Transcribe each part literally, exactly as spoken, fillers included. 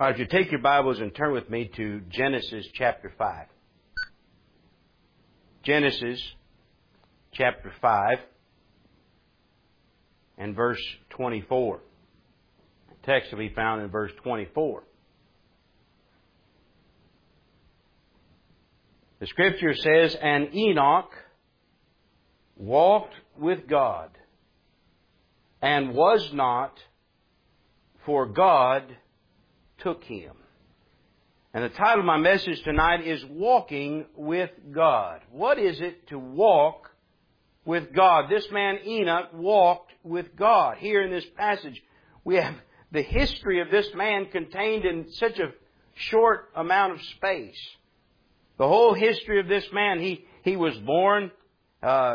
All right, if you take your Bibles and turn with me to Genesis chapter five. Genesis chapter five and verse twenty-four. The text will be found in verse twenty-four. The Scripture says, "And Enoch walked with God, and was not, for God took him." And the title of my message tonight is Walking with God. What is it to walk with God? This man Enoch walked with God. Here in this passage, we have the history of this man contained in such a short amount of space. The whole history of this man, he, he was born, uh,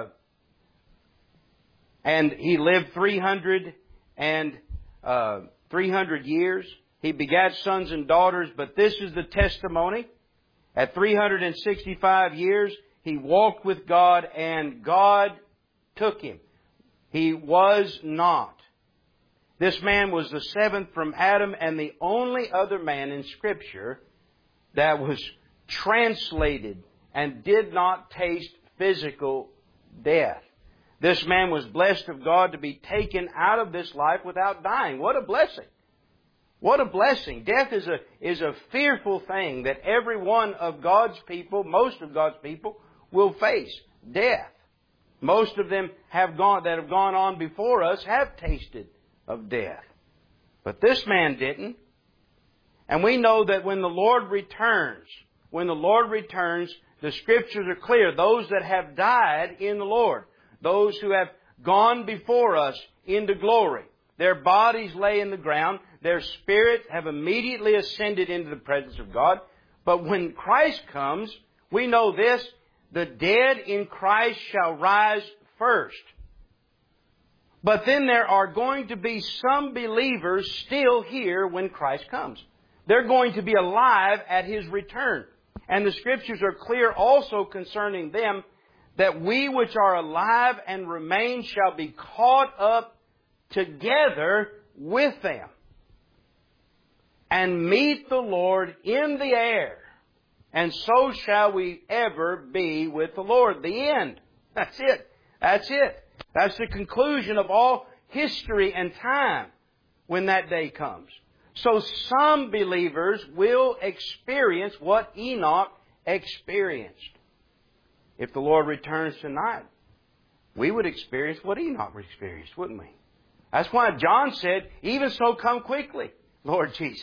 and he lived three hundred and, uh, three hundred years. He begat sons and daughters, but this is the testimony. At three hundred sixty-five years, he walked with God, and God took him. He was not. This man was the seventh from Adam, and the only other man in Scripture that was translated and did not taste physical death. This man was blessed of God to be taken out of this life without dying. What a blessing! What a blessing. Death is a, is a fearful thing that every one of God's people, most of God's people, will face. Death. Most of them have gone, that have gone on before us have tasted of death. But this man didn't. And we know that when the Lord returns, when the Lord returns, the Scriptures are clear. Those that have died in the Lord, those who have gone before us into glory, their bodies lay in the ground. Their spirits have immediately ascended into the presence of God. But when Christ comes, we know this: the dead in Christ shall rise first. But then there are going to be some believers still here when Christ comes. They're going to be alive at His return. And the Scriptures are clear also concerning them, that we which are alive and remain shall be caught up together with them, and meet the Lord in the air. And so shall we ever be with the Lord. The end. That's it. That's it. That's the conclusion of all history and time when that day comes. So some believers will experience what Enoch experienced. If the Lord returns tonight, we would experience what Enoch experienced, wouldn't we? That's why John said, "Even so, come quickly, Lord Jesus."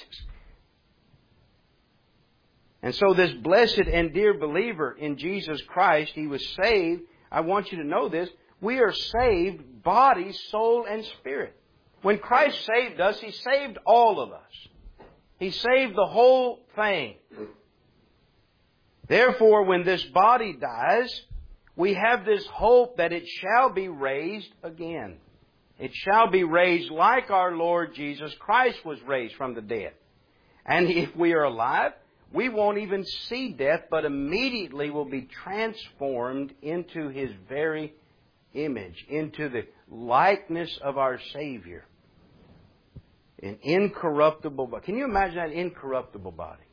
And so this blessed and dear believer in Jesus Christ, he was saved. I want you to know this. We are saved body, soul, and spirit. When Christ saved us, He saved all of us. He saved the whole thing. Therefore, when this body dies, we have this hope that it shall be raised again. It shall be raised like our Lord Jesus Christ was raised from the dead. And if we are alive, we won't even see death, but immediately will be transformed into His very image, into the likeness of our Savior. An incorruptible body. Can you imagine that incorruptible body?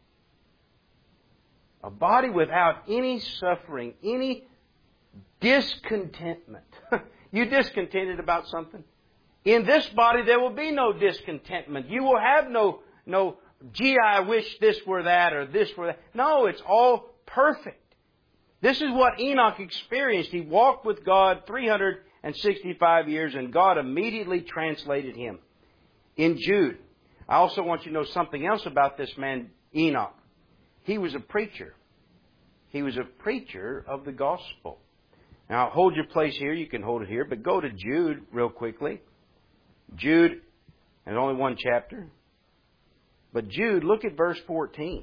A body without any suffering, any discontentment. You discontented about something? In this body there will be no discontentment. You will have no, no, gee, I wish this were that or this were that. No, it's all perfect. This is what Enoch experienced. He walked with God three hundred sixty-five years, and God immediately translated him. In Jude, I also want you to know something else about this man Enoch. He was a preacher. He was a preacher of the gospel. Now, hold your place here. You can hold it here. But go to Jude real quickly. Jude, and only one chapter. But Jude, look at verse fourteen.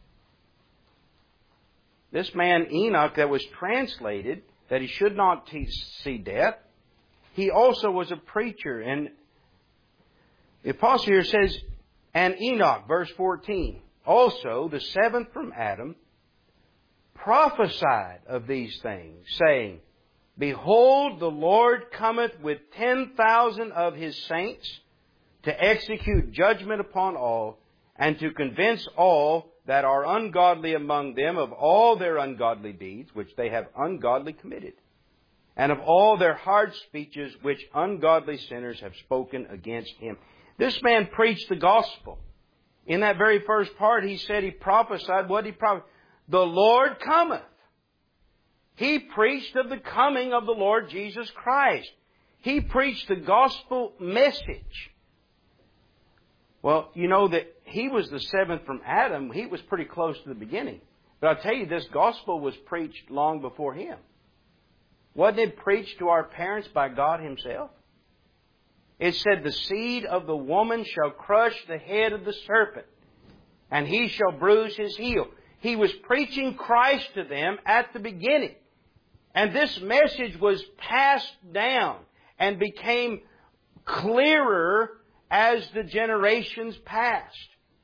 This man Enoch that was translated that he should not t- see death, he also was a preacher. And the apostle here says, "And Enoch," verse fourteen, "also the seventh from Adam, prophesied of these things, saying, Behold, the Lord cometh with ten thousand of His saints to execute judgment upon all, and to convince all that are ungodly among them of all their ungodly deeds, which they have ungodly committed, and of all their hard speeches, which ungodly sinners have spoken against Him. This man preached the gospel. In that very first part, he said he prophesied. What did he prophesy? The Lord cometh. He preached of the coming of the Lord Jesus Christ. He preached the gospel message. Well, you know that he was the seventh from Adam. He was pretty close to the beginning. But I'll tell you, this gospel was preached long before him. Wasn't it preached to our parents by God Himself? It said, the seed of the woman shall crush the head of the serpent, and he shall bruise his heel. He was preaching Christ to them at the beginning. And this message was passed down and became clearer as the generations passed.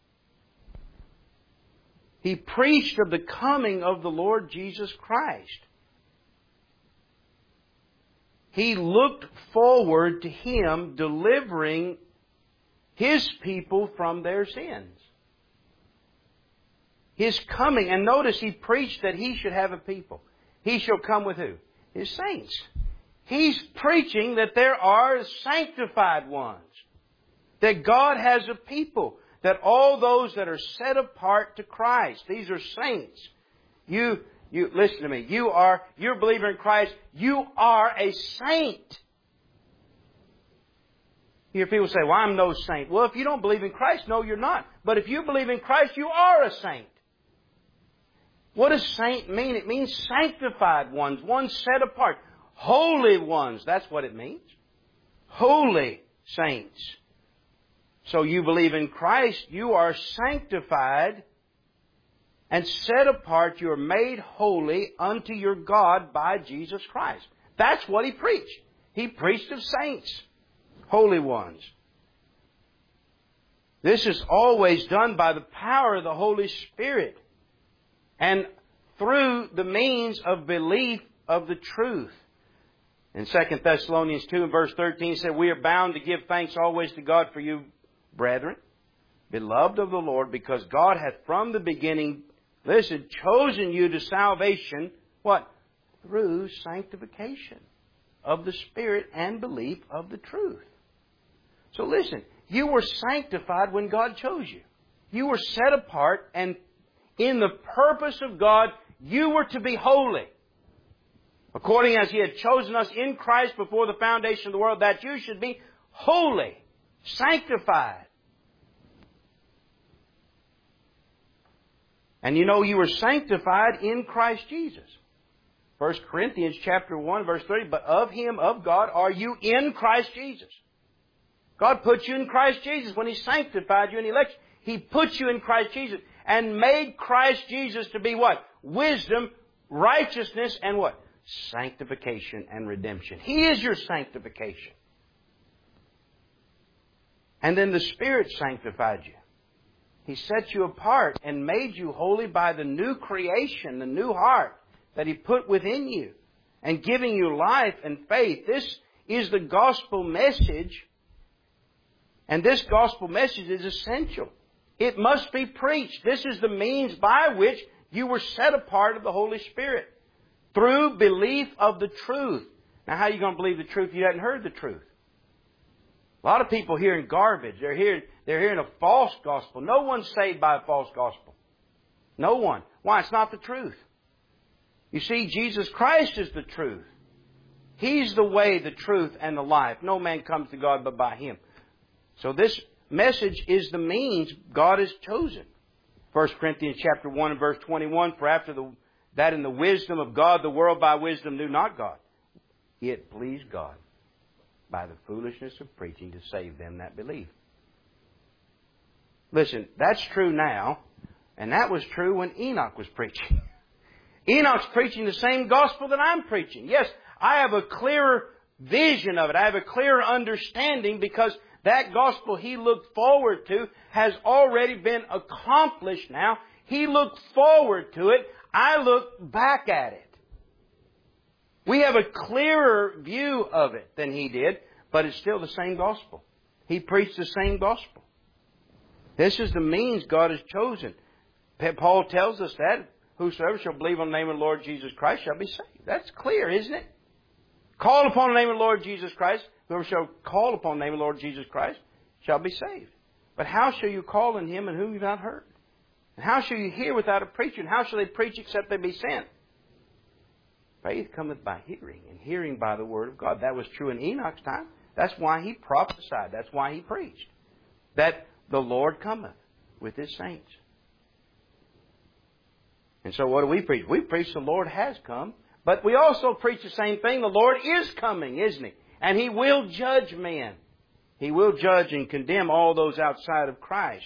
He preached of the coming of the Lord Jesus Christ. He looked forward to Him delivering His people from their sins. His coming. And notice He preached that He should have a people. He shall come with who? His saints. He's preaching that there are sanctified ones. That God has a people. That all those that are set apart to Christ. These are saints. You, you, listen to me. You are, you're a believer in Christ. You are a saint. You hear people say, well, I'm no saint. Well, if you don't believe in Christ, no, you're not. But if you believe in Christ, you are a saint. What does saint mean? It means sanctified ones, ones set apart. Holy ones, that's what it means. Holy saints. So you believe in Christ, you are sanctified and set apart. You are made holy unto your God by Jesus Christ. That's what He preached. He preached of saints, holy ones. This is always done by the power of the Holy Spirit and through the means of belief of the truth. In Second Thessalonians two and verse thirteen, it said, we are bound to give thanks always to God for you, brethren, beloved of the Lord, because God hath from the beginning, listen, chosen you to salvation, what? Through sanctification of the Spirit and belief of the truth. So listen, you were sanctified when God chose you. You were set apart, and in the purpose of God, you were to be holy. According as He had chosen us in Christ before the foundation of the world, that you should be holy, sanctified. And you know you were sanctified in Christ Jesus. First Corinthians chapter one, verse thirty, but of Him, of God, are you in Christ Jesus. God put you in Christ Jesus when He sanctified you in election. He put you in Christ Jesus and made Christ Jesus to be what? Wisdom, righteousness, and what? Sanctification and redemption. He is your sanctification. And then the Spirit sanctified you. He set you apart and made you holy by the new creation, the new heart that He put within you and giving you life and faith. This is the gospel message. And this gospel message is essential. It must be preached. This is the means by which you were set apart of the Holy Spirit. Through belief of the truth. Now, how are you going to believe the truth if you hadn't heard the truth? A lot of people hearing garbage. They're hearing, they're hearing a false gospel. No one's saved by a false gospel. No one. Why? It's not the truth. You see, Jesus Christ is the truth. He's the way, the truth, and the life. No man comes to God but by Him. So this message is the means God has chosen. First Corinthians chapter one and verse twenty-one, for after the, that in the wisdom of God, the world by wisdom knew not God. It pleased God by the foolishness of preaching to save them that believe. Listen, that's true now, and that was true when Enoch was preaching. Enoch's preaching the same gospel that I'm preaching. Yes, I have a clearer vision of it. I have a clearer understanding because that gospel he looked forward to has already been accomplished now. He looked forward to it. I look back at it. We have a clearer view of it than he did, but it's still the same gospel. He preached the same gospel. This is the means God has chosen. Paul tells us that whosoever shall believe on the name of the Lord Jesus Christ shall be saved. That's clear, isn't it? Call upon the name of the Lord Jesus Christ. Whoever shall call upon the name of the Lord Jesus Christ shall be saved. But how shall you call on Him in whom you've not heard? And how shall you hear without a preacher? And how shall they preach except they be sent? Faith cometh by hearing, and hearing by the word of God. That was true in Enoch's time. That's why he prophesied. That's why he preached. That the Lord cometh with His saints. And so what do we preach? We preach the Lord has come. But we also preach the same thing. The Lord is coming, isn't He? And He will judge men. He will judge and condemn all those outside of Christ.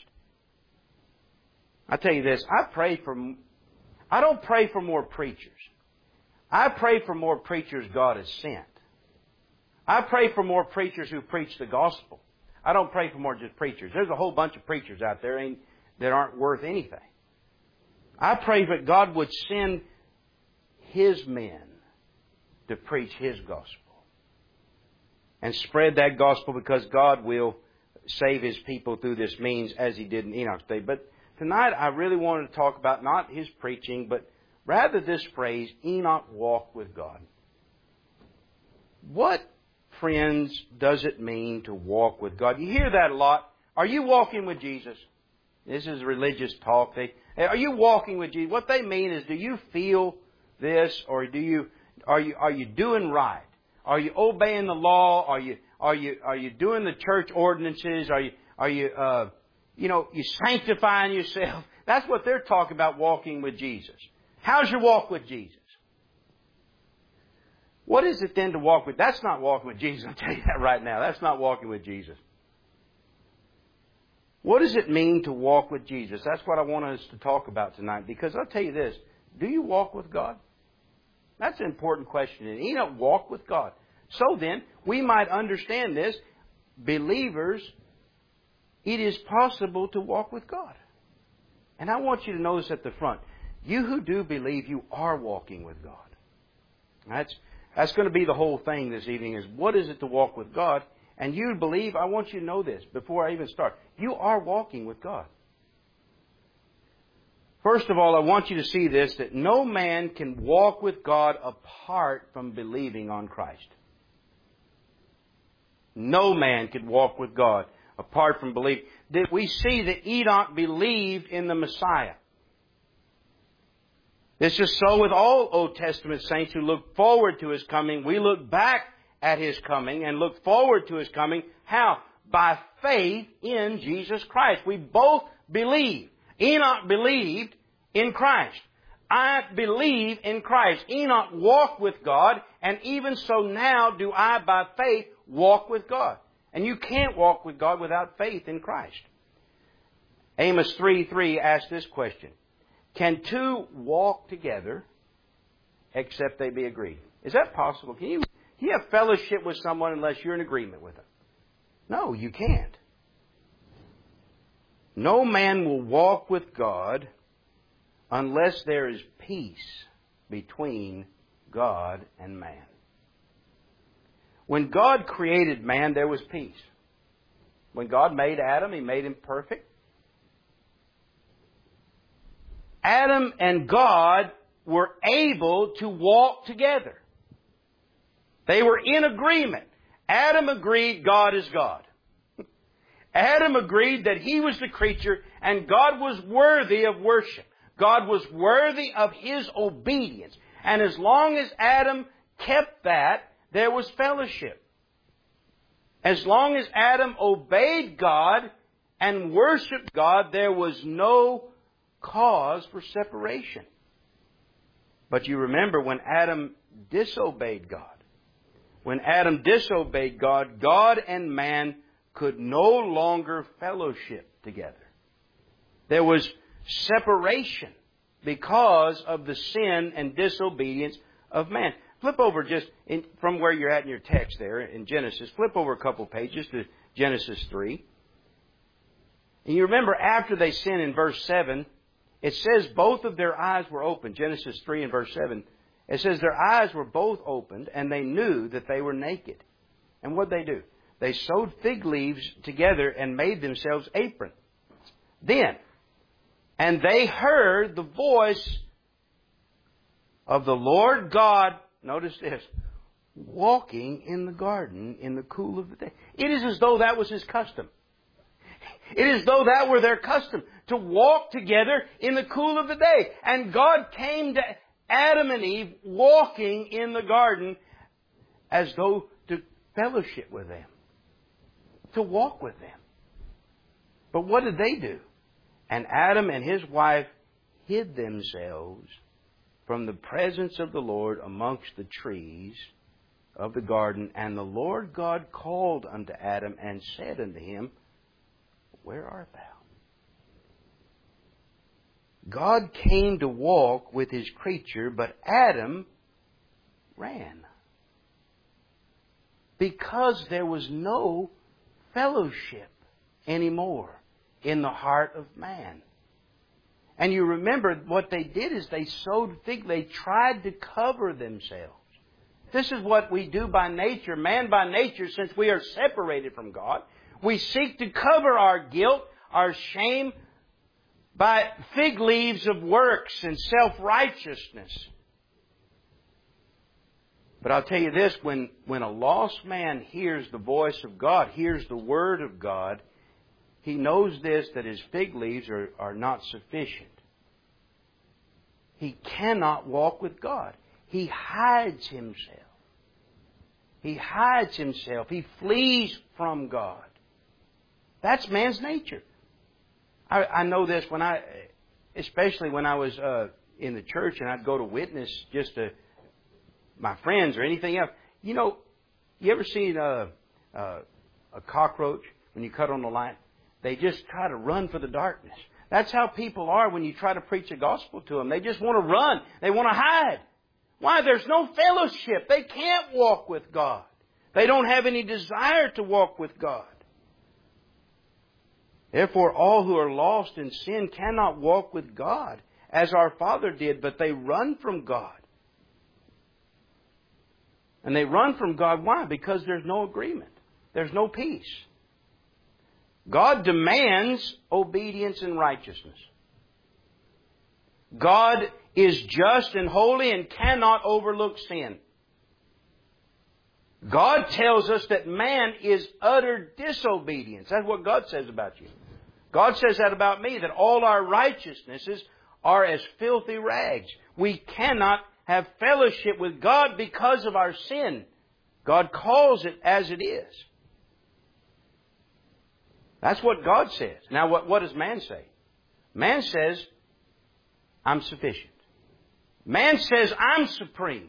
I tell you this, I pray for, I don't pray for more preachers. I pray for more preachers God has sent. I pray for more preachers who preach the gospel. I don't pray for more just preachers. There's a whole bunch of preachers out there ain't, that aren't worth anything. I pray that God would send His men to preach His gospel. And spread that gospel, because God will save His people through this means as He did in Enoch's day. But tonight I really wanted to talk about not his preaching, but rather this phrase, Enoch walked with God. What, friends, does it mean to walk with God? You hear that a lot. Are you walking with Jesus? This is religious talk. They, are you walking with Jesus? What they mean is, do you feel this, or do you are you are you doing right? Are you obeying the law? Are you are you are you doing the church ordinances? Are you are you uh, you know you sanctifying yourself? That's what they're talking about, walking with Jesus. How's your walk with Jesus? What is it then to walk with? That's not walking with Jesus. I'll tell you that right now. That's not walking with Jesus. What does it mean to walk with Jesus? That's what I want us to talk about tonight. Because I'll tell you this. Do you walk with God? That's an important question. And Enoch walked with God. So then, we might understand this. Believers, it is possible to walk with God. And I want you to notice at the front. You who do believe, you are walking with God. That's, that's going to be the whole thing this evening, is what is it to walk with God? And you believe, I want you to know this before I even start. You are walking with God. First of all, I want you to see this, that no man can walk with God apart from believing on Christ. No man can walk with God apart from believing. That we see that Enoch believed in the Messiah. This is so with all Old Testament saints who look forward to His coming. We look back at His coming and look forward to His coming. How? By faith in Jesus Christ. We both believe. Enoch believed in Christ. I believe in Christ. Enoch walked with God, and even so now do I, by faith, walk with God. And you can't walk with God without faith in Christ. Amos three three asks this question. Can two walk together except they be agreed? Is that possible? Can you, can you have fellowship with someone unless you're in agreement with them? No, you can't. No man will walk with God unless there is peace between God and man. When God created man, there was peace. When God made Adam, He made him perfect. Adam and God were able to walk together. They were in agreement. Adam agreed God is God. Adam agreed that he was the creature and God was worthy of worship. God was worthy of His obedience. And as long as Adam kept that, there was fellowship. As long as Adam obeyed God and worshiped God, there was no cause for separation. But you remember when Adam disobeyed God. When Adam disobeyed God, God and man could no longer fellowship together. There was separation because of the sin and disobedience of man. Flip over just in, from where you're at in your text there in Genesis. Flip over a couple pages to Genesis three. And you remember after they sinned in verse seven, it says both of their eyes were opened. Genesis three and verse seven. It says their eyes were both opened and they knew that they were naked. And what did they do? They sewed fig leaves together and made themselves aprons. Then, and they heard the voice of the Lord God, notice this, walking in the garden in the cool of the day. It is as though that was His custom. It is as though that were their custom, to walk together in the cool of the day. And God came to Adam and Eve walking in the garden as though to fellowship with them, to walk with them. But what did they do? And Adam and his wife hid themselves from the presence of the Lord amongst the trees of the garden. And the Lord God called unto Adam and said unto him, Where art thou? God came to walk with His creature, but Adam ran. Because there was no fellowship anymore in the heart of man. And you remember what they did is they sowed fig, they tried to cover themselves. This is what we do by nature, man by nature, since we are separated from God. We seek to cover our guilt, our shame, by fig leaves of works and self-righteousness. But I'll tell you this, when, when a lost man hears the voice of God, hears the Word of God, he knows this, that his fig leaves are, are not sufficient. He cannot walk with God. He hides himself. He hides himself. He flees from God. That's man's nature. I, I know this when I, especially when I was uh, in the church and I'd go to witness just to my friends or anything else. You know, you ever seen a, a, a cockroach when you cut on the line? They just try to run for the darkness. That's how people are when you try to preach the gospel to them. They just want to run. They want to hide. Why? There's no fellowship. They can't walk with God. They don't have any desire to walk with God. Therefore, all who are lost in sin cannot walk with God as our Father did, but they run from God. And they run from God. Why? Because there's no agreement. There's no peace. God demands obedience and righteousness. God is just and holy and cannot overlook sin. God tells us that man is utter disobedience. That's what God says about you. God says that about me, that all our righteousnesses are as filthy rags. We cannot have fellowship with God because of our sin. God calls it as it is. That's what God says. Now, what, what does man say? Man says, I'm sufficient. Man says, I'm supreme.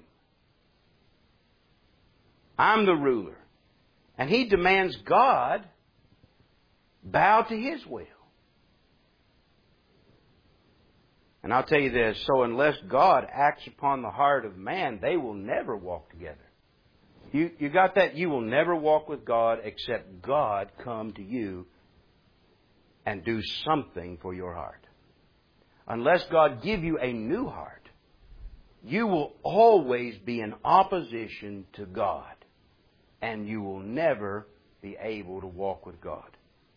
I'm the ruler. And he demands God bow to His will. And I'll tell you this, so unless God acts upon the heart of man, they will never walk together. You, you got that? You will never walk with God except God come to you and do something for your heart. Unless God give you a new heart, you will always be in opposition to God. And you will never be able to walk with God.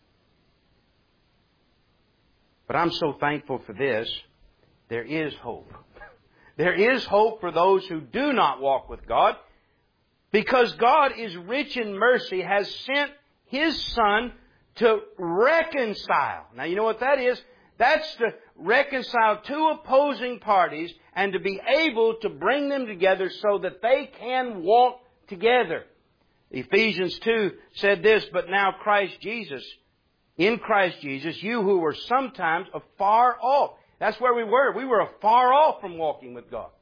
But I'm so thankful for this. There is hope. There is hope for those who do not walk with God. Because God is rich in mercy, has sent His Son to reconcile. Now, you know what that is? That's to reconcile two opposing parties and to be able to bring them together so that they can walk together. Ephesians two said this, but now Christ Jesus, in Christ Jesus, you who were sometimes afar off. That's where we were. We were afar off from walking with God.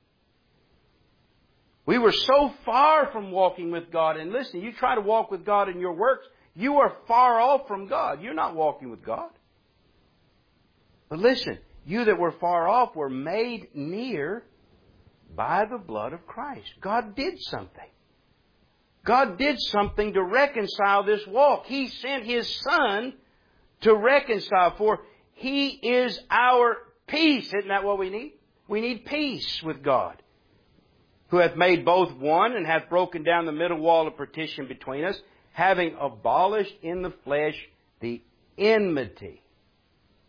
We were so far from walking with God. And listen, you try to walk with God in your works, you are far off from God. You're not walking with God. But listen, you that were far off were made near by the blood of Christ. God did something. God did something to reconcile this walk. He sent His Son to reconcile, for He is our peace. Isn't that what we need? We need peace with God, who hath made both one and hath broken down the middle wall of partition between us, having abolished in the flesh the enmity.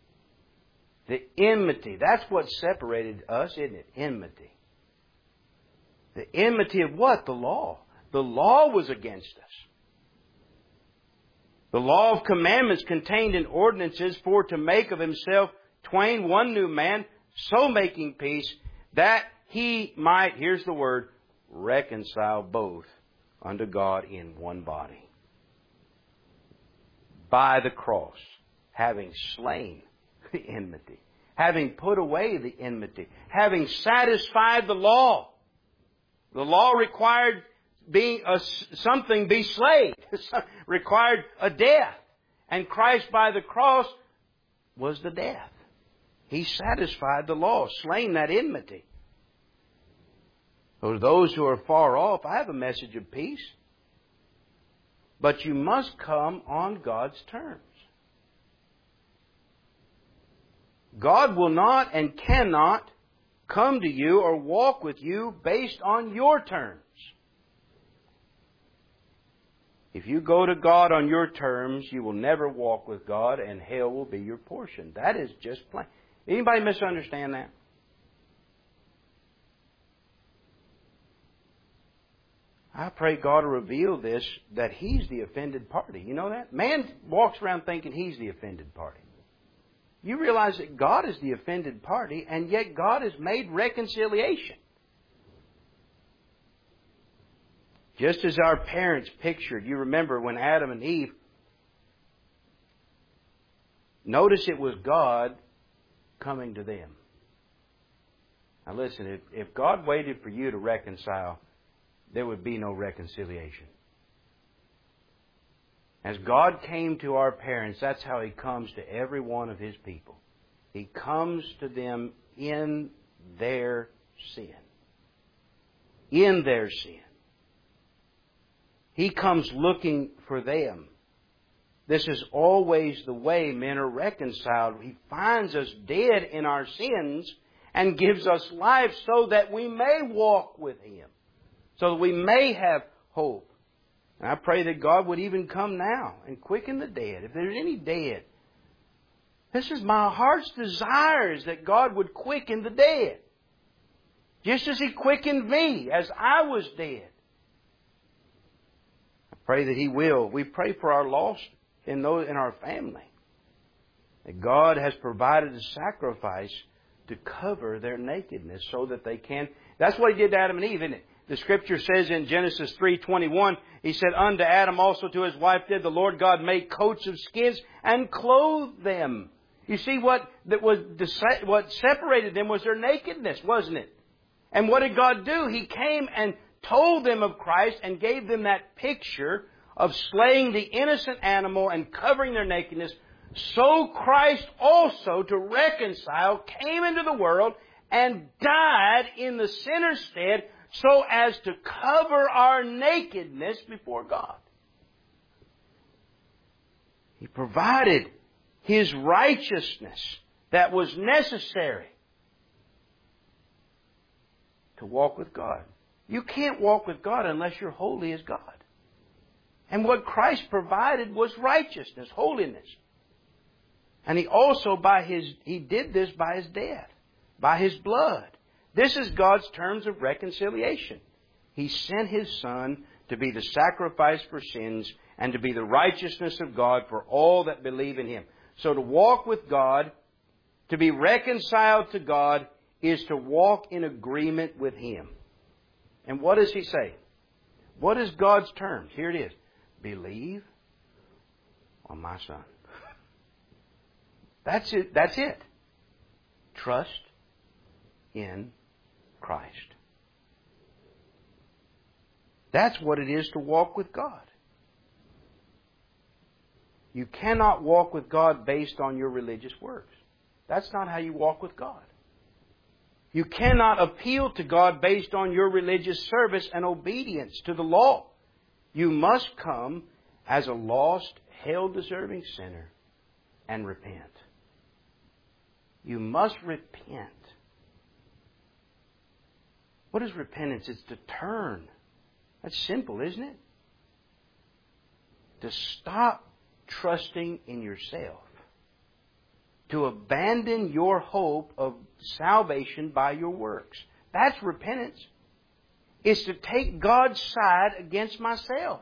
The enmity. That's what separated us, isn't it? Enmity. The enmity of what? The law. The law was against us. The law of commandments contained in ordinances for to make of himself twain one new man, so making peace, that he might, here's the word, reconcile both unto God in one body. By the cross, having slain the enmity, having put away the enmity, having satisfied the law. The law required being a, something be slain, required a death. And Christ by the cross was the death. He satisfied the law, slain that enmity. For those who are far off, I have a message of peace. But you must come on God's terms. God will not and cannot come to you or walk with you based on your terms. If you go to God on your terms, you will never walk with God, and hell will be your portion. That is just plain. Anybody misunderstand that? I pray God will reveal this, that He's the offended party. You know that? Man walks around thinking he's the offended party. You realize that God is the offended party, and yet God has made reconciliation. Just as our parents pictured, you remember when Adam and Eve, notice it was God coming to them. Now listen, if, if God waited for you to reconcile, there would be no reconciliation. As God came to our parents, that's how He comes to every one of His people. He comes to them in their sin. In their sin. He comes looking for them. This is always the way men are reconciled. He finds us dead in our sins and gives us life so that we may walk with Him. So that we may have hope. And I pray that God would even come now and quicken the dead. If there's any dead, this is my heart's desire, is that God would quicken the dead. Just as He quickened me as I was dead. I pray that He will. We pray for our lost in those in our family. That God has provided a sacrifice to cover their nakedness so that they can. That's what He did to Adam and Eve, isn't it? The Scripture says in Genesis three twenty-one, He said, unto Adam also to his wife did the Lord God make coats of skins and clothe them. You see, what that was what separated them was their nakedness, wasn't it? And what did God do? He came and told them of Christ and gave them that picture of slaying the innocent animal and covering their nakedness. So Christ also, to reconcile, came into the world and died in the sinner's stead, so as to cover our nakedness before God. He provided His righteousness that was necessary to walk with God. You can't walk with God unless you're holy as God. And what Christ provided was righteousness, holiness. And He also, by His, He did this by His death, by His blood. This is God's terms of reconciliation. He sent His Son to be the sacrifice for sins and to be the righteousness of God for all that believe in Him. So to walk with God, to be reconciled to God, is to walk in agreement with Him. And what does He say? What is God's terms? Here it is. Believe on my Son. That's it. That's it. Trust in Christ. That's what it is to walk with God. You cannot walk with God based on your religious works. That's not how you walk with God. You cannot appeal to God based on your religious service and obedience to the law. You must come as a lost, hell-deserving sinner and repent. You must repent. What is repentance? It's to turn. That's simple, isn't it? To stop trusting in yourself. to abandon your hope of salvation by your works. That's repentance. It's to take God's side against myself.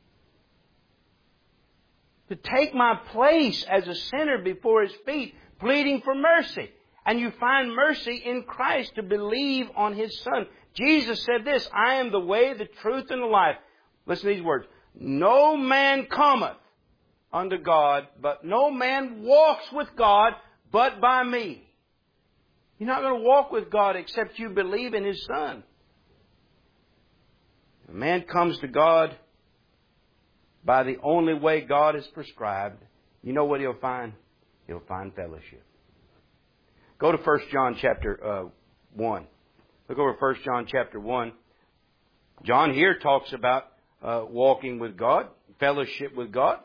To take my place as a sinner before His feet, pleading for mercy. And you find mercy in Christ to believe on His Son. Jesus said this, I am the way, the truth, and the life. Listen to these words. No man cometh unto God, but no man walks with God but by me. You're not going to walk with God except you believe in His Son. A man comes to God by the only way God has prescribed. You know what he'll find? He'll find fellowship. Go to First John chapter uh, one. Look over First John chapter one. John here talks about uh, walking with God, fellowship with God.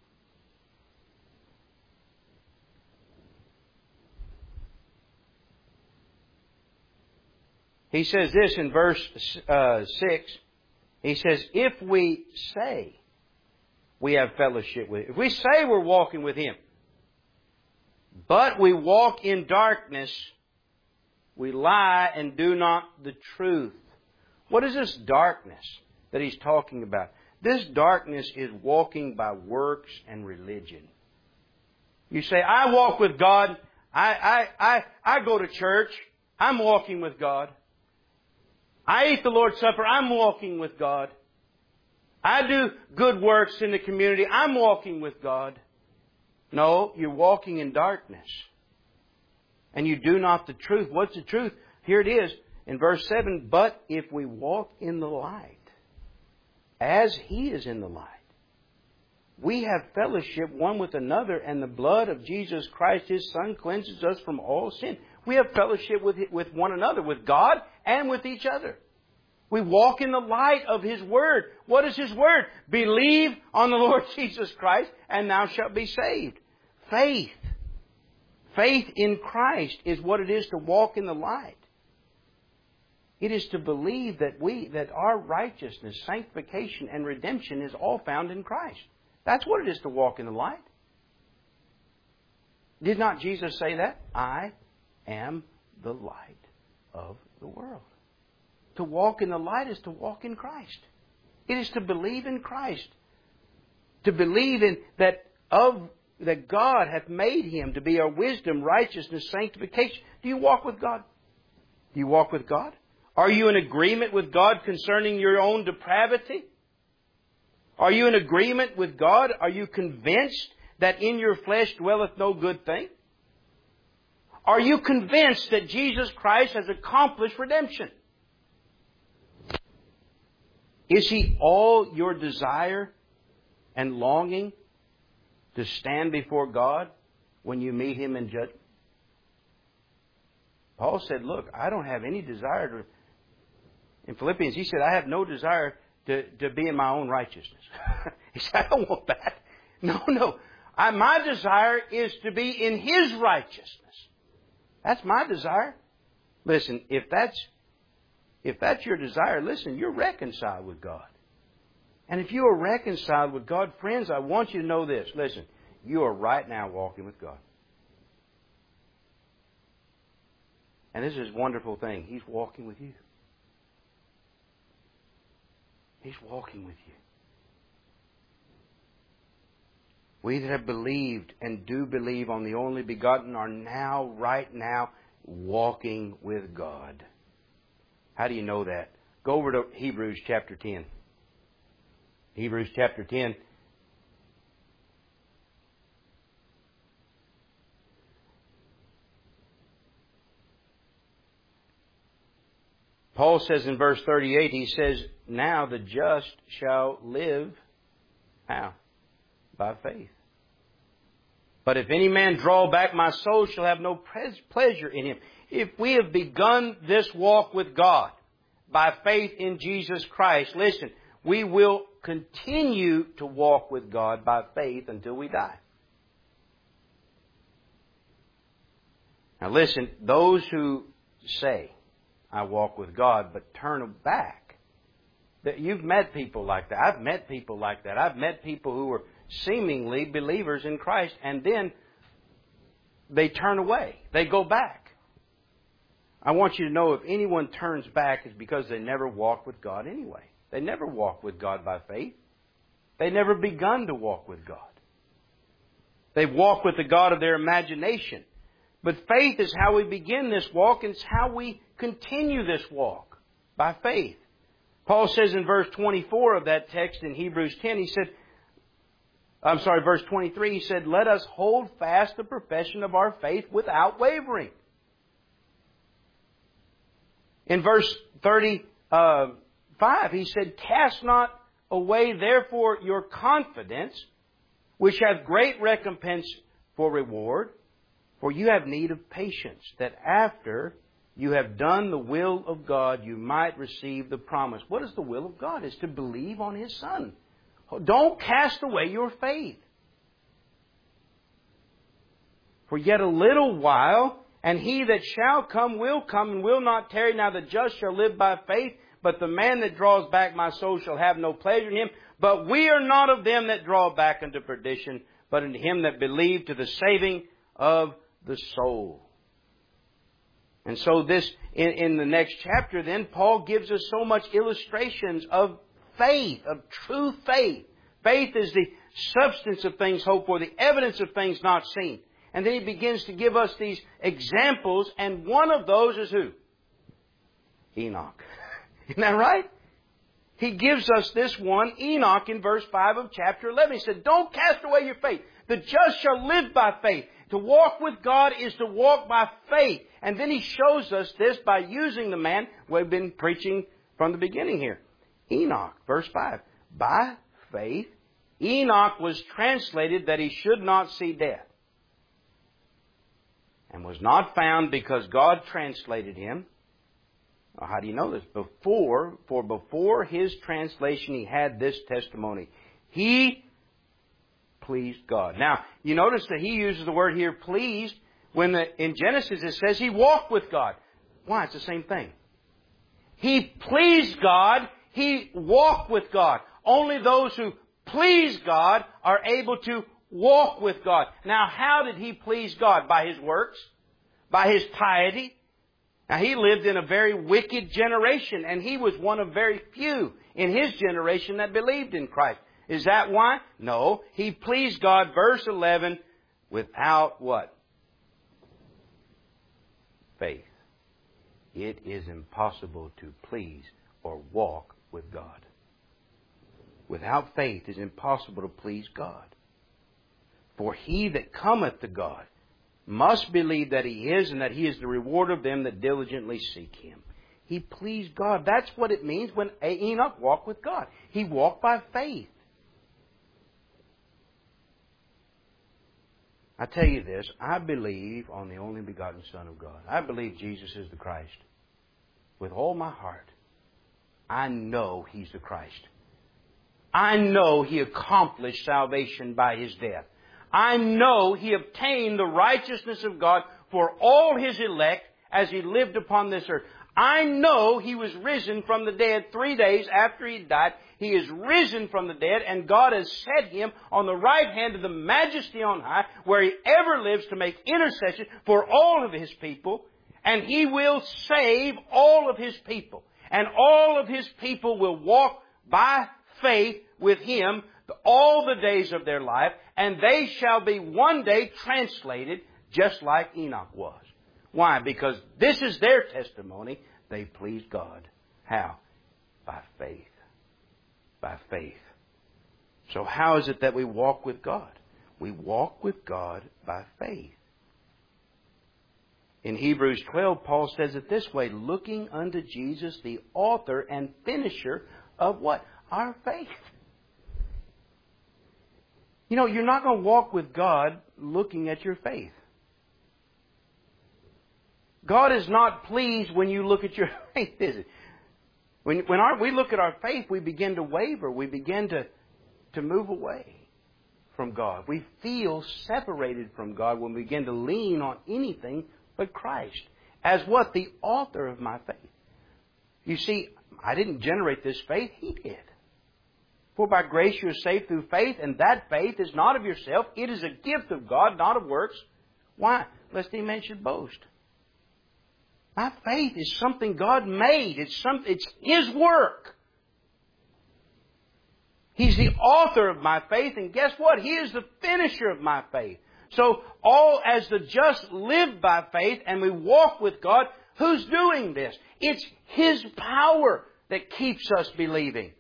He says this in verse uh, six. He says, if we say we have fellowship with Him, if we say we're walking with Him, but we walk in darkness, we lie and do not the truth. What is this darkness that he's talking about? This darkness is walking by works and religion. You say, I walk with God. I, I, I, I go to church. I'm walking with God. I eat the Lord's Supper. I'm walking with God. I do good works in the community. I'm walking with God. No, you're walking in darkness. And you do not the truth. What's the truth? Here it is in verse seven. But if we walk in the light, as He is in the light, we have fellowship one with another, and the blood of Jesus Christ, His Son, cleanses us from all sin. We have fellowship with, with one another, with God and with each other. We walk in the light of His Word. What is His Word? Believe on the Lord Jesus Christ, and thou shalt be saved. Faith. Faith in Christ is what it is to walk in the light. It is to believe that we, that our righteousness, sanctification, and redemption is all found in Christ. That's what it is to walk in the light. Did not Jesus say that? I am the light of the world. To walk in the light is to walk in Christ. It is to believe in Christ. To believe in that of that God hath made Him to be our wisdom, righteousness, sanctification. Do you walk with God? Do you walk with God? Are you in agreement with God concerning your own depravity? Are you in agreement with God? Are you convinced that in your flesh dwelleth no good thing? Are you convinced that Jesus Christ has accomplished redemption? Is He all your desire and longing to stand before God when you meet Him in judgment? Paul said, look, I don't have any desire to... In Philippians, he said, I have no desire to, to be in my own righteousness. He said, I don't want that. No, no. I, my desire is to be in His righteousness. That's my desire. Listen, if that's if that's your desire, listen, you're reconciled with God. And if you are reconciled with God, friends, I want you to know this. Listen, you are right now walking with God. And this is a wonderful thing. He's walking with you. He's walking with you. We that have believed and do believe on the only begotten are now, right now, walking with God. How do you know that? Go over to Hebrews chapter ten. Hebrews chapter ten. Paul says in verse thirty-eight, he says, now the just shall live, how? By faith. But if any man draw back, my soul shall have no pleasure in him. If we have begun this walk with God by faith in Jesus Christ, listen, we will continue to walk with God by faith until we die. Now listen, those who say, I walk with God, but turn back. That you've met people like that. I've met people like that. I've met people who were seemingly believers in Christ, and then they turn away. They go back. I want you to know if anyone turns back, it's because they never walked with God anyway. They never walked with God by faith. They never begun to walk with God. They walk with the God of their imagination. But faith is how we begin this walk, and it's how we continue this walk, by faith. Paul says in verse twenty-four of that text in Hebrews ten, he said, I'm sorry, verse twenty-three, he said, let us hold fast the profession of our faith without wavering. In verse thirty-five, he said, cast not away therefore your confidence, which hath great recompense for reward, for you have need of patience, that after you have done the will of God, you might receive the promise. What is the will of God? It's to believe on His Son. Don't cast away your faith. For yet a little while, and He that shall come will come and will not tarry. Now the just shall live by faith, but the man that draws back my soul shall have no pleasure in him. But we are not of them that draw back unto perdition, but unto him that believe to the saving of the soul. And so this, in, in the next chapter then, Paul gives us so much illustrations of faith, of true faith. Faith is the substance of things hoped for, the evidence of things not seen. And then he begins to give us these examples, and one of those is who? Enoch. Isn't that right? He gives us this one, Enoch, in verse five of chapter eleven. He said, don't cast away your faith. The just shall live by faith. To walk with God is to walk by faith. And then he shows us this by using the man we've been preaching from the beginning here. Enoch, verse five. By faith, Enoch was translated that he should not see death, and was not found because God translated him. Well, how do you know this? Before, for before his translation, he had this testimony. He pleased God. Now, you notice that he uses the word here, pleased, when the, in Genesis it says he walked with God. Why? It's the same thing. He pleased God. He walked with God. Only those who please God are able to walk with God. Now, how did he please God? By his works? By his piety? Now, he lived in a very wicked generation, and he was one of very few in his generation that believed in Christ. Is that why? No. He pleased God, verse eleven, without what? Faith. It is impossible to please or walk with God. Without faith it is impossible to please God. For he that cometh to God must believe that He is, and that He is the reward of them that diligently seek Him. He pleased God. That's what it means when Enoch walked with God. He walked by faith. I tell you this, I believe on the only begotten Son of God. I believe Jesus is the Christ. With all my heart, I know He's the Christ. I know He accomplished salvation by His death. I know He obtained the righteousness of God for all His elect as He lived upon this earth. I know He was risen from the dead three days after He died. He is risen from the dead, and God has set Him on the right hand of the Majesty on high, where He ever lives to make intercession for all of His people. And He will save all of His people. And all of His people will walk by faith with Him all the days of their life, and they shall be one day translated just like Enoch was. Why? Because this is their testimony. They pleased God. How? By faith. By faith. So how is it that we walk with God? We walk with God by faith. In Hebrews twelve, Paul says it this way, looking unto Jesus, the author and finisher of what? Our faith. You know, you're not going to walk with God looking at your faith. God is not pleased when you look at your faith, is it? When, when our, we look at our faith, we begin to waver. We begin to, to move away from God. We feel separated from God when we begin to lean on anything but Christ. As what? The author of my faith. You see, I didn't generate this faith. He did. For by grace you are saved through faith, and that faith is not of yourself. It is a gift of God, not of works, Why? Lest any man should boast. My faith is something God made. It's some, it's His work. He's the author of my faith, and guess what? He is the finisher of my faith. So, all as the just live by faith and we walk with God, who's doing this? It's His power that keeps us believing.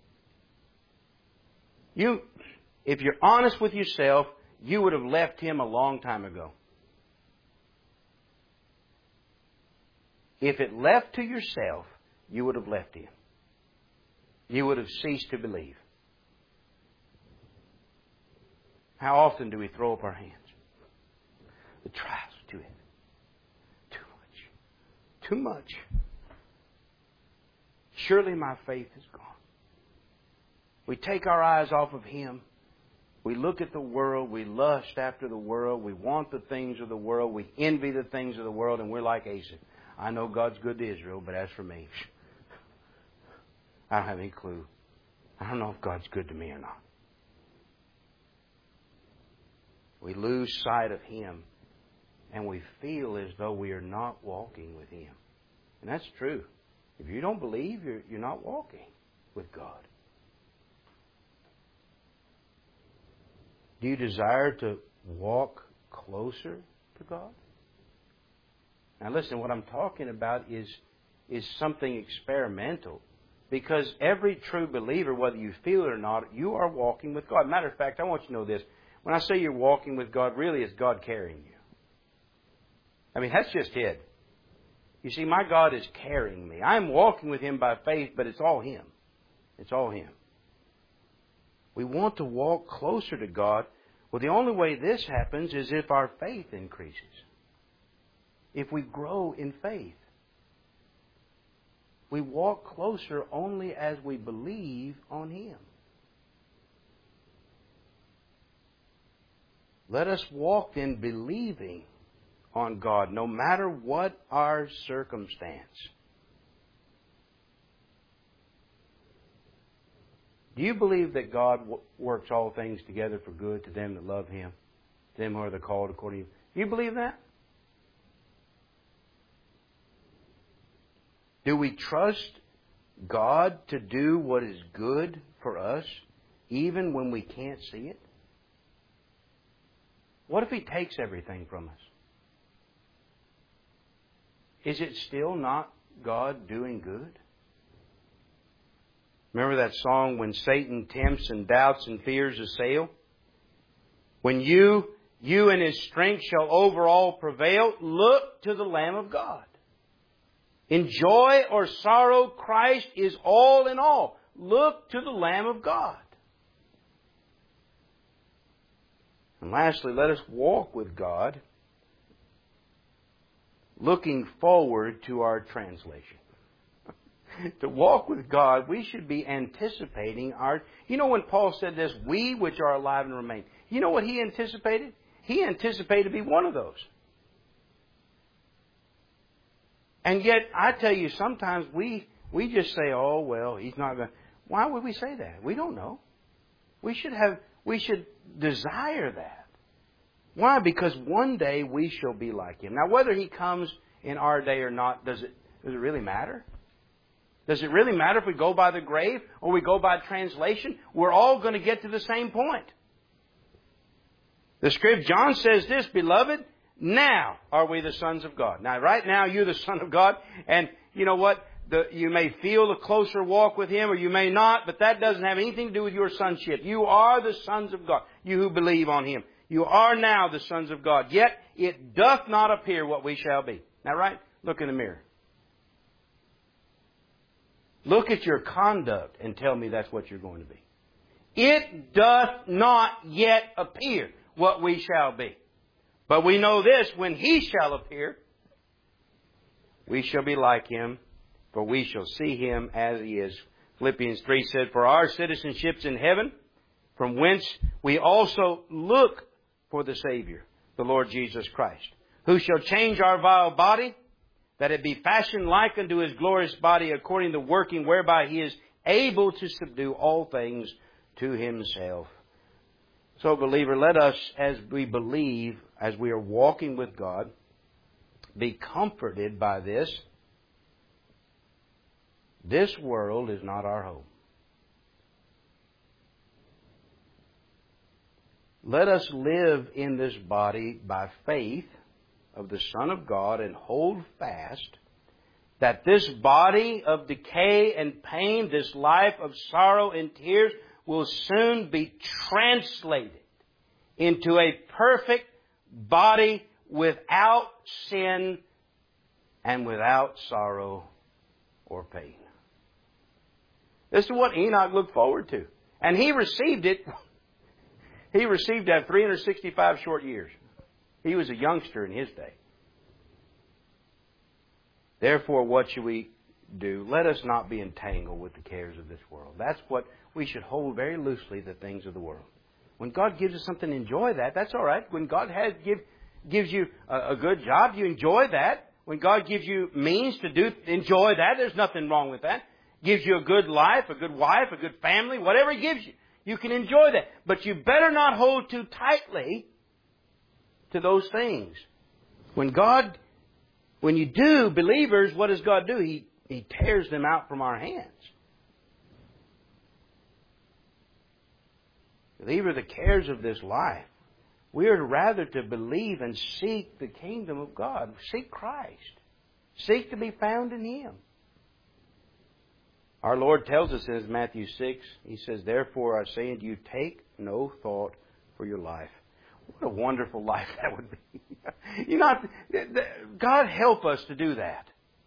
You, if you're honest with yourself, you would have left Him a long time ago. If it left to yourself, you would have left Him. You would have ceased to believe. How often do we throw up our hands? The trials too heavy. Too much. Too much. Surely my faith is gone. We take our eyes off of Him. We look at the world. We lust after the world. We want the things of the world. We envy the things of the world. And we're like Asa. I know God's good to Israel, but as for me, I don't have any clue. I don't know if God's good to me or not. We lose sight of Him, and we feel as though we are not walking with Him. And that's true. If you don't believe, you're, you're not walking with God. Do you desire to walk closer to God? Now listen, what I'm talking about is, is something experimental. Because every true believer, whether you feel it or not, you are walking with God. Matter of fact, I want you to know this. When I say you're walking with God, really it's God carrying you. I mean, that's just it. You see, my God is carrying me. I'm walking with Him by faith, but it's all Him. It's all Him. We want to walk closer to God. Well, the only way this happens is if our faith increases. If we grow in faith. We walk closer only as we believe on Him. Let us walk in believing on God, no matter what our circumstance. Do you believe that God works all things together for good to them that love Him, to them who are the called according to Him? Do you believe that? Do we trust God to do what is good for us, even when we can't see it? What if He takes everything from us? Is it still not God doing good? Remember that song, when Satan tempts and doubts and fears assail? When you, you and His strength shall over all prevail, look to the Lamb of God. In joy or sorrow, Christ is all in all. Look to the Lamb of God. And lastly, let us walk with God, looking forward to our translation. To walk with God, we should be anticipating our... You know when Paul said this, we which are alive and remain. You know what he anticipated? He anticipated to be one of those. And yet, I tell you, sometimes we, we just say, oh, well, he's not going to... Why would we say that? We don't know. We should have... We should desire that. Why? Because one day we shall be like Him. Now, whether He comes in our day or not, does it, does it really matter? Does it really matter if we go by the grave or we go by translation? We're all going to get to the same point. The script, John says this, beloved, now are we the sons of God. Now, right now, you're the son of God. And you know what? The, you may feel a closer walk with Him or you may not, but that doesn't have anything to do with your sonship. You are the sons of God, you who believe on Him. You are now the sons of God. Yet it doth not appear what we shall be. Now, right? Look in the mirror. Look at your conduct and tell me that's what you're going to be. It doth not yet appear what we shall be. But we know this, when He shall appear, we shall be like Him, for we shall see Him as He is. Philippians three said, for our citizenship's in heaven, from whence we also look for the Savior, the Lord Jesus Christ, who shall change our vile body, that it be fashioned like unto His glorious body, according to the working whereby He is able to subdue all things to Himself. So, believer, let us, as we believe, as we are walking with God, be comforted by this. This world is not our home. Let us live in this body by faith of the Son of God and hold fast that this body of decay and pain, this life of sorrow and tears, will soon be translated into a perfect body without sin and without sorrow or pain. This is what Enoch looked forward to. And he received it. He received that three hundred sixty-five short years. He was a youngster in his day. Therefore, what should we do? Let us not be entangled with the cares of this world. That's what we should hold very loosely, the things of the world. When God gives us something, enjoy that. That's all right. When God has give, gives you a, a good job, you enjoy that. When God gives you means to do, enjoy that. There's nothing wrong with that. Gives you a good life, a good wife, a good family, whatever He gives you. You can enjoy that. But you better not hold too tightly to those things. When God, when you do, believers, what does God do? He, He tears them out from our hands. Believer, the cares of this life, we are rather to believe and seek the kingdom of God. Seek Christ. Seek to be found in Him. Our Lord tells us in Matthew six, He says, therefore I say unto you, take no thought for your life. What a wonderful life that would be. You know, God help us to do that.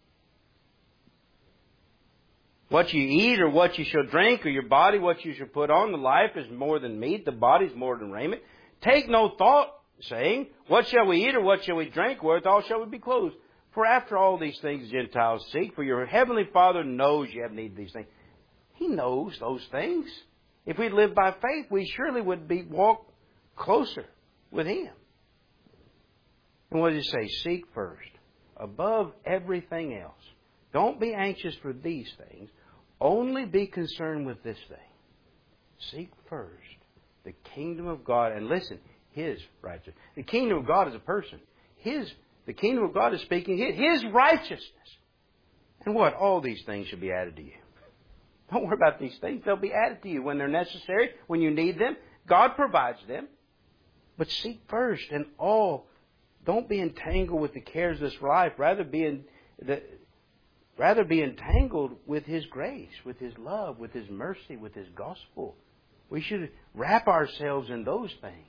What you eat or what you shall drink or your body, what you shall put on, the life is more than meat, the body is more than raiment. Take no thought, saying, what shall we eat or what shall we drink? Wherewithal shall we be clothed? For after all these things Gentiles seek, for your heavenly Father knows you have need of these things. He knows those things. If we live by faith, we surely would be walk closer with Him. And what does He say? Seek first, above everything else. Don't be anxious for these things. Only be concerned with this thing. Seek first the kingdom of God. And listen, His righteousness. The kingdom of God is a person. His The kingdom of God is speaking His righteousness. And what? All these things should be added to you. Don't worry about these things. They'll be added to you when they're necessary, when you need them. God provides them. But seek first and all. Don't be entangled with the cares of this life. Rather be in the, rather be entangled with His grace, with His love, with His mercy, with His gospel. We should wrap ourselves in those things.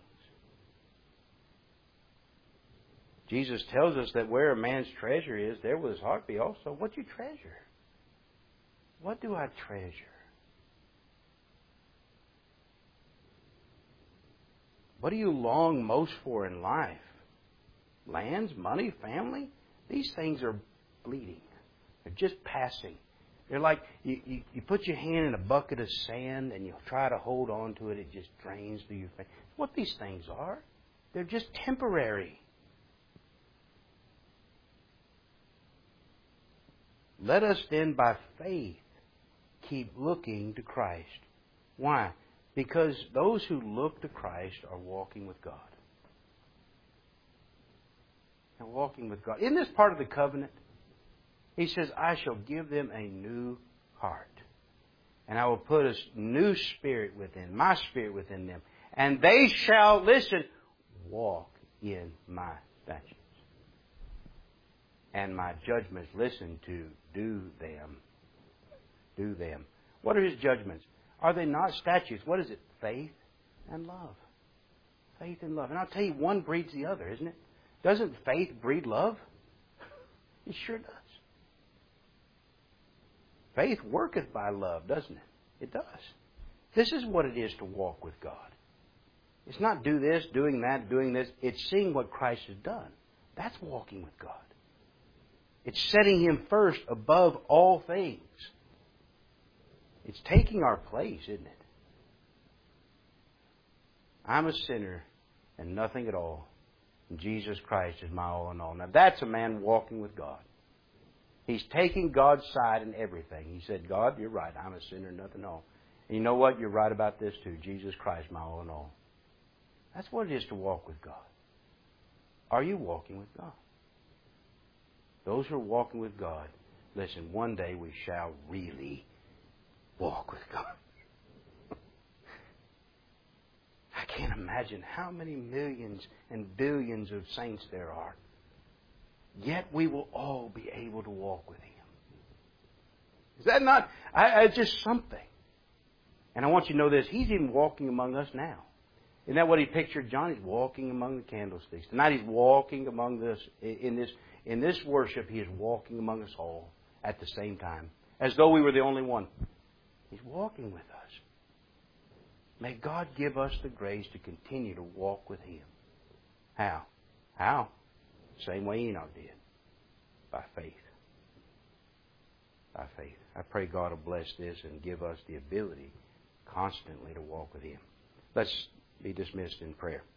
Jesus tells us that where a man's treasure is, there will his heart be also. What do you treasure? What do I treasure? What do you long most for in life? Lands, money, family? These things are fleeting. They're just passing. They're like you, you, you put your hand in a bucket of sand and you try to hold on to it. It just drains through your face. What these things are, they're just temporary. Let us then by faith keep looking to Christ. Why? Because those who look to Christ are walking with God. They're walking with God. Isn't this part of the covenant? He says, I shall give them a new heart. And I will put a new spirit within, my spirit within them. And they shall, listen, walk in my statutes. And my judgments, listen to, do them. Do them. What are His judgments? Are they not statutes? What is it? Faith and love. Faith and love. And I'll tell you, one breeds the other, isn't it? Doesn't faith breed love? It sure does. Faith worketh by love, doesn't it? It does. This is what it is to walk with God. It's not do this, doing that, doing this. It's seeing what Christ has done. That's walking with God. It's setting Him first above all things. It's taking our place, isn't it? I'm a sinner and nothing at all. And Jesus Christ is my all in all. Now that's a man walking with God. He's taking God's side in everything. He said, God, you're right. I'm a sinner, nothing at all. And you know what? You're right about this too. Jesus Christ, my all in all. That's what it is to walk with God. Are you walking with God? Those who are walking with God, listen, one day we shall really walk with God. I can't imagine how many millions and billions of saints there are. Yet we will all be able to walk with Him. Is that not, I, I, just something. And I want you to know this, He's even walking among us now. Isn't that what He pictured John? He's walking among the candlesticks. Tonight He's walking among us in this, in this worship. He is walking among us all at the same time, as though we were the only one. He's walking with us. May God give us the grace to continue to walk with Him. How? How? Same way Enoch did. By faith. By faith. I pray God will bless this and give us the ability constantly to walk with Him. Let's be dismissed in prayer.